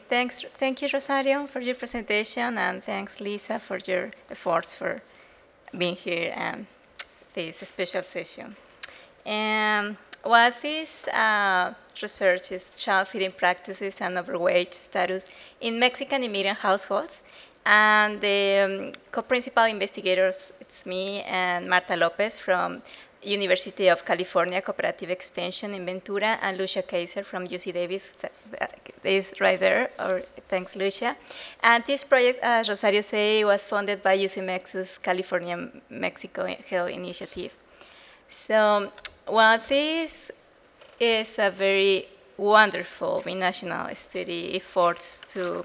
Thank you, Rosario, for your presentation, and thanks, Lisa, for your efforts for being here and this special session. And what this research is child feeding practices and overweight status in Mexican immigrant households. And the co-principal investigators, it's me and Marta Lopez from University of California Cooperative Extension in Ventura, and Lucia Kaiser from UC Davis is right there, or thanks, Lucia. And this project, as Rosario said, was funded by UCMEX's California Mexico Health Initiative. So, well, this is a very wonderful binational study efforts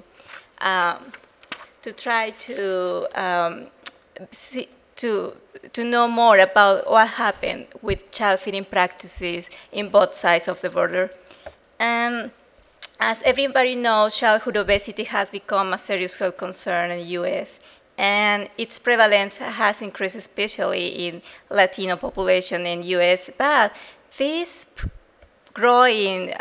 um, to try to see, to know more about what happened with child feeding practices in both sides of the border. And as everybody knows, childhood obesity has become a serious health concern in the U.S., and its prevalence has increased, especially in Latino population in U.S. But this growing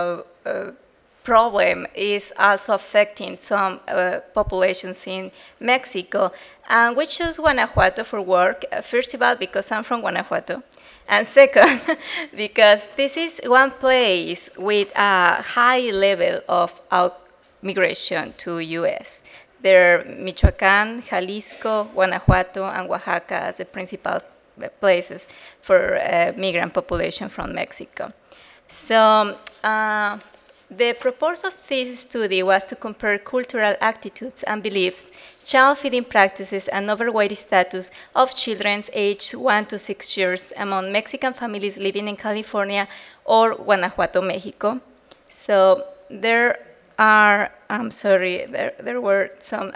problem is also affecting some populations in Mexico. And we chose Guanajuato for work, first of all, because I'm from Guanajuato. And second, because this is one place with a high level of out migration to U.S. There are Michoacán, Jalisco, Guanajuato, and Oaxaca as the principal places for migrant population from Mexico. So the purpose of this study was to compare cultural attitudes and beliefs, child feeding practices, and overweight status of children aged 1 to 6 years among Mexican families living in California or Guanajuato, Mexico. So there are, I'm sorry, there were some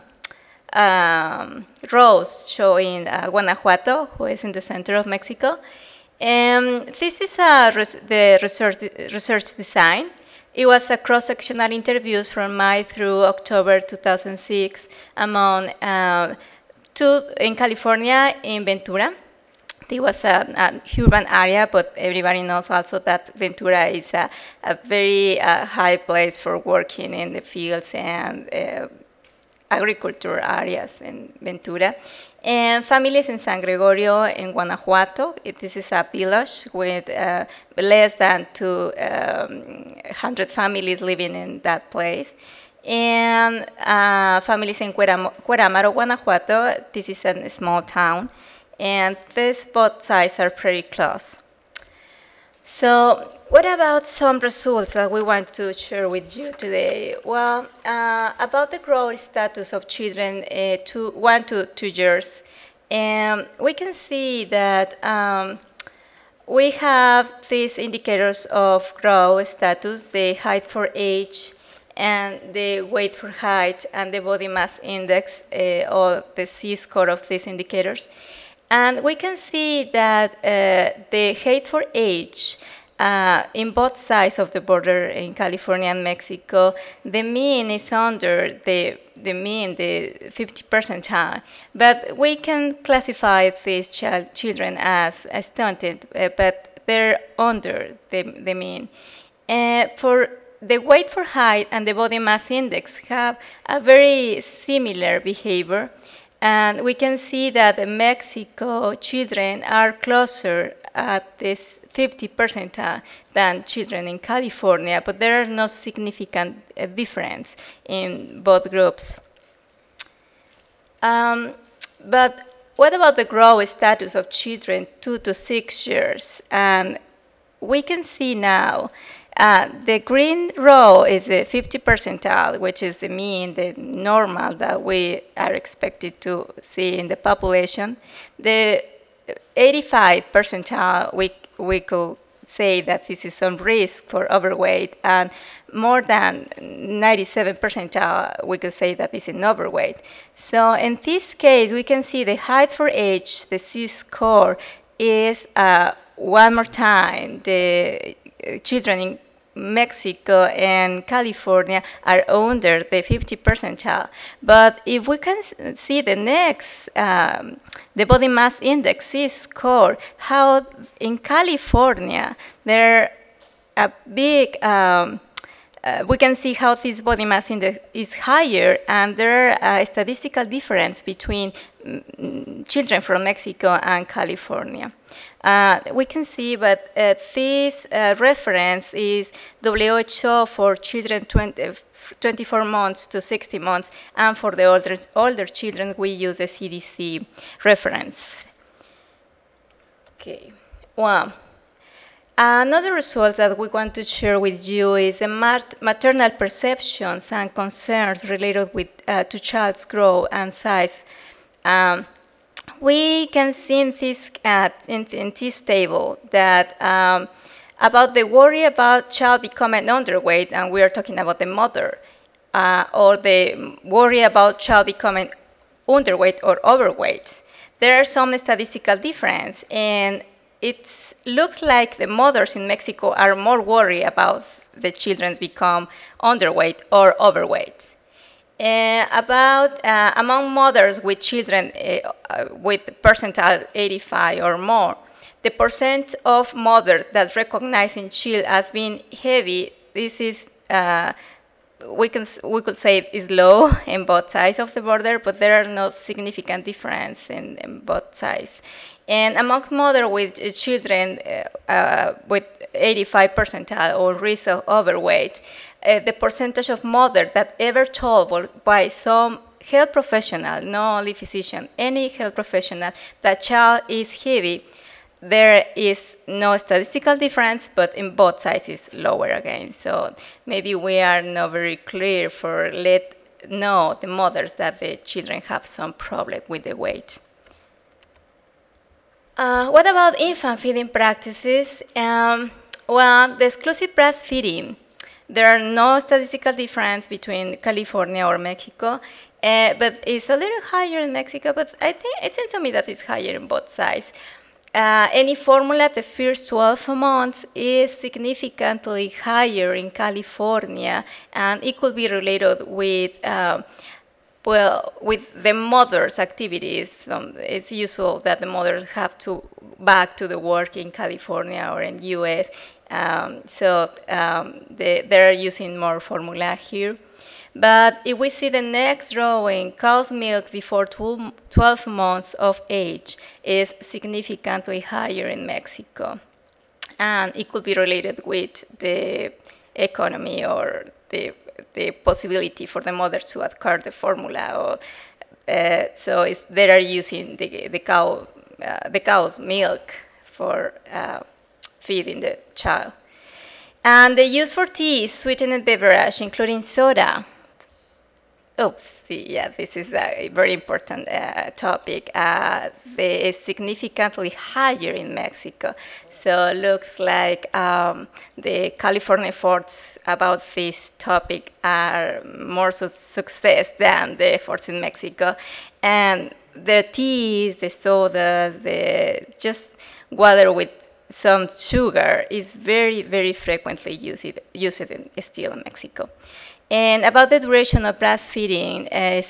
rows showing Guanajuato, who is in the center of Mexico. This is the research design. It was a cross-sectional interviews from May through October 2006 among two in California in Ventura. It was an urban area, but everybody knows also that Ventura is a very high place for working in the fields and agriculture areas in Ventura. And families in San Gregorio in Guanajuato. This is a village with less than 200 families living in that place. And families in Cueramaro, Guanajuato. This is a small town. And these both sides are pretty close. So, what about some results that we want to share with you today? Well, about the growth status of children 1 to 2 years, we can see that we have these indicators of growth status, the height for age, and the weight for height, and the body mass index, or the C-score of these indicators. And we can see that the height for age in both sides of the border in California and Mexico, the mean is under the mean, the 50 percentile. But we can classify these children as stunted, but they're under the mean. For the weight for height and the body mass index have a very similar behavior. And we can see that the Mexico children are closer at this 50 percentile than children in California, but there are no significant difference in both groups. But what about the growth status of children 2 to 6 years? And we can see now the green row is the 50 percentile, which is the mean, the normal that we are expected to see in the population. The 85 percentile, we could say that this is some risk for overweight, and more than 97 percentile, we could say that this is overweight. So in this case, we can see the height for age, the C-score, is one more time, the children in Mexico and California are under the 50 percentile. But if we can see the next, the body mass index score, how in California there are a big we can see how this body mass index is higher, and there are a statistical difference between children from Mexico and California. We can see that this reference is WHO for children 24 months to 60 months, and for the older children, we use the CDC reference. Okay, well, another result that we want to share with you is the maternal perceptions and concerns related with to child's growth and size. We can see in this table that about the worry about child becoming underweight, and we are talking about the mother, or the worry about child becoming underweight or overweight. There are some statistical difference, and it looks like the mothers in Mexico are more worried about the children become underweight or overweight. Among mothers with children with percentile 85 or more, the percent of mothers that recognize in child as being heavy, this is we could say it is low in both sides of the border, but there are no significant difference in both sides. And among mothers with children with 85 percentile or risk of overweight, the percentage of mothers that ever told by some health professional, not only physician, any health professional, that child is heavy, there is no statistical difference, but in both sides is lower again. So maybe we are not very clear for let know the mothers that the children have some problem with the weight. What about infant feeding practices? Well, the exclusive breastfeeding, there are no statistical difference between California or Mexico, but it's a little higher in Mexico, but I think it seems to me that it's higher in both sides. Any formula the first 12 months is significantly higher in California, and it could be related with with the mother's activities. It's usual that the mothers have to back to the work in California or in US, they're using more formula here. But if we see the next drawing, cow's milk before 12 months of age is significantly higher in Mexico. And it could be related with the economy or the possibility for the mother to acquire the formula. So they are using the cow's milk for feeding the child. And the use for tea is sweetened beverage, including soda. Oops, yeah, this is a very important topic. It's significantly higher in Mexico. So it looks like the California efforts about this topic are more success than the efforts in Mexico. And the teas, the sodas, the just water with some sugar is very, very frequently used still in Mexico. And about the duration of breastfeeding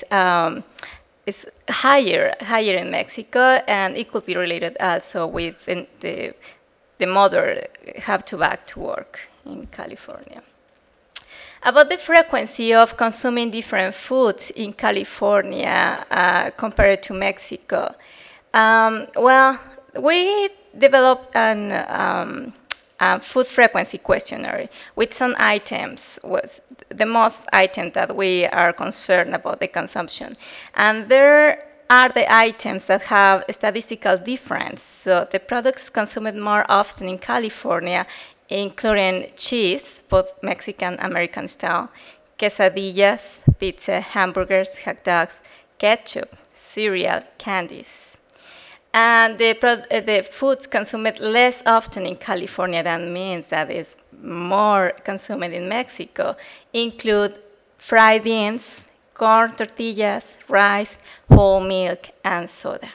is higher in Mexico, and it could be related also with the mother have to back to work in California. About the frequency of consuming different foods in California compared to Mexico. Well, we developed an food frequency questionnaire with some items, with the most items that we are concerned about the consumption. And there are the items that have a statistical difference. So the products consumed more often in California, including cheese, both Mexican American style, quesadillas, pizza, hamburgers, hot dogs, ketchup, cereal, candies. And the foods consumed less often in California, that means that is more consumed in Mexico, include fried beans, corn tortillas, rice, whole milk, and soda.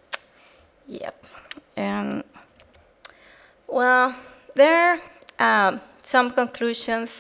Yep. Well, there are some conclusions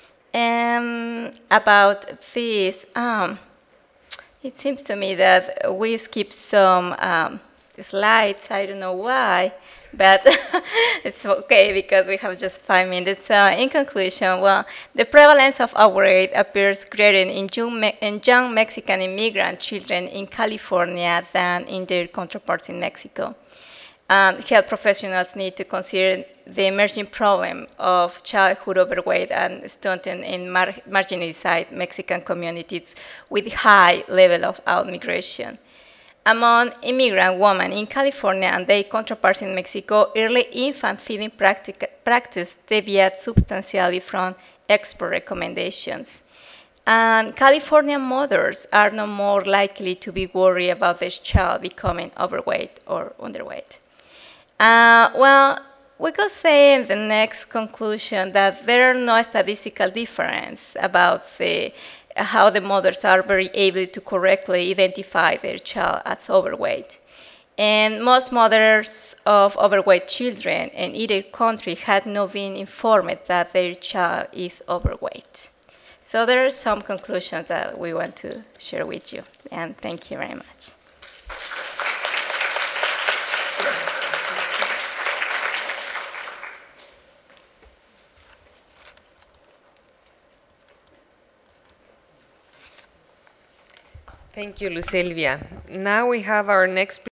about this. It seems to me that we skipped some slides. I don't know why, but it's okay because we have just 5 minutes. In conclusion, well, the prevalence of overweight appears greater in young Mexican immigrant children in California than in their counterparts in Mexico. Health professionals need to consider the emerging problem of childhood overweight and stunting in marginalized Mexican communities with high level of outmigration. Among immigrant women in California and their counterparts in Mexico, early infant feeding practice deviates substantially from expert recommendations. And California mothers are no more likely to be worried about their child becoming overweight or underweight. Well, we could say in the next conclusion that there are no statistical difference about how the mothers are very able to correctly identify their child as overweight. And most mothers of overweight children in either country had not been informed that their child is overweight. So there are some conclusions that we want to share with you, and thank you very much. Thank you, Lucelvia. Now we have our next